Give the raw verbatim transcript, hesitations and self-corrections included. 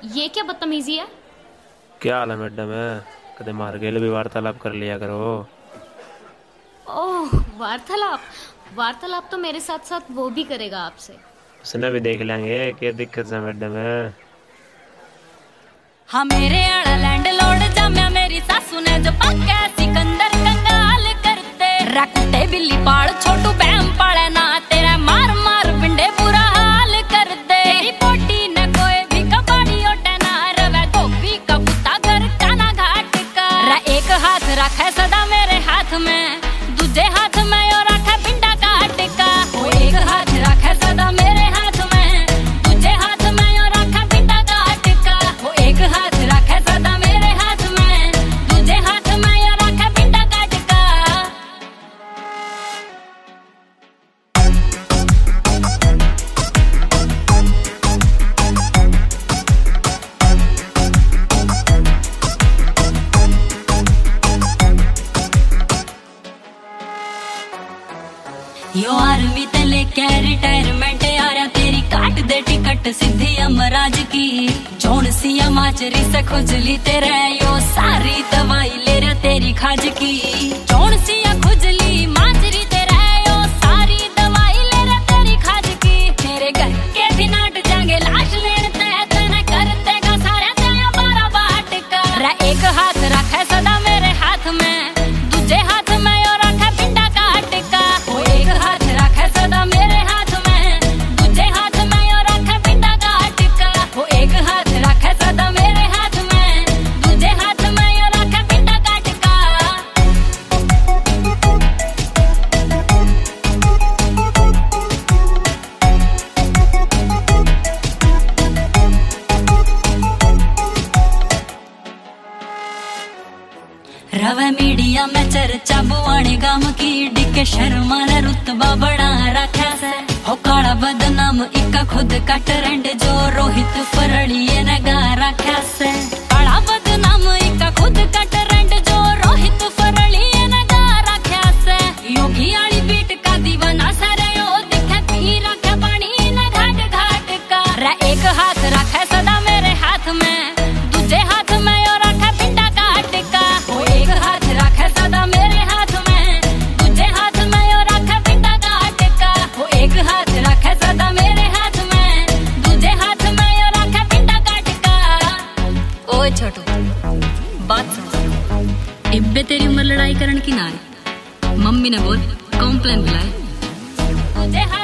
ये क्या बदतमीजी है? क्या हाल है मैडम है? कदे मार गए भी वार्तालाप कर लिया करो। ओह, वार्तालाप। वार्तालाप तो मेरे साथ साथ वो भी करेगा आपसे। उसने भी देख लेंगे क्या दिक्कत है मैडम है। हाँ मेरे आड़ा लैंड लॉर्ड जाम्या मेरी सासू ने जो पक्का सिकंदर कंगाल करते रखते बिल्ली पाल छोटू बहम पाले ना तेरा मार मार पिंडे बुरा हाल कर दे। तेरी पोटी न कोई भी कबाड़ी ओटे ना रवे धोबी का कुत्ता घर काना घाट का रा एक हाथ रखे सदा मेरे हाथ में दूजे हाथ में और रखे पिंडा काट का। वो एक हाथ रखे सदा मेरे हाथ में दूजे हाथ में और रखे पिंडा काट का। वो एक हाथ रखे सदा मेरे हाथ में दूजे हाथ में और रखे पिंडा काट का। यो आर्मी ते लेके रिटायरमेंट यारा तेरी काट दे टिकट सीधी अमराज की जोन सी माचरी से खुजली तेरे यो सारी दवाई ले रे तेरी खाज की जोन सी खुजली माचरी तेरे यो सारी दवाई ले रे तेरी खाज की। तेरे घर के भी नाट जाएंगे लाश लेने ते तेने करते का सारे तेरा बारा बाट का रा एक हाथ रखे सदा मेरे हाथ में दूजे हाथ में और रखे पिंडा काट का। वो एक हाथ रखे सदा मेरे हाथ में दूजे हाथ में और रखे पिंडा काट का। वो एक हाथ रखे सदा मेरे हाथ में दूजे हाथ में और रखे पिंडा काट का। रवे मीडिया में चर्चा बुआने गाम की डिके शर्मा ने रुतबा बढ़ा रखा से हो काला बदनाम इका खुद का ट्रेंड जो रोहित फरड़िए ने गा रखा से काला बदनाम इका खुद का ट्रेंड जो रोहित फरड़िए ने गा रखा से। योगी आली बीट का दीवाना सारे यो दिखे पी रखे पानी ने घाट घाट का रा एक हाथ रखे सदा मेरे हाथ में दूजे हाथ में और रखे पिंडा काट का। वो एक हाथ रखे सदा मेरे हाथ में दूजे हाथ में और रखे पिंडा काट का। वो एक हाथ रखे सदा मेरे हाथ में दूजे हाथ में और रखे पिंडा काट का। ओए छोटू बात सुन, इब्बे तेरी उम्र लड़ाई करन की ना है। मम्मी ने बोल कॉम्प्लेन बुलाए तुझे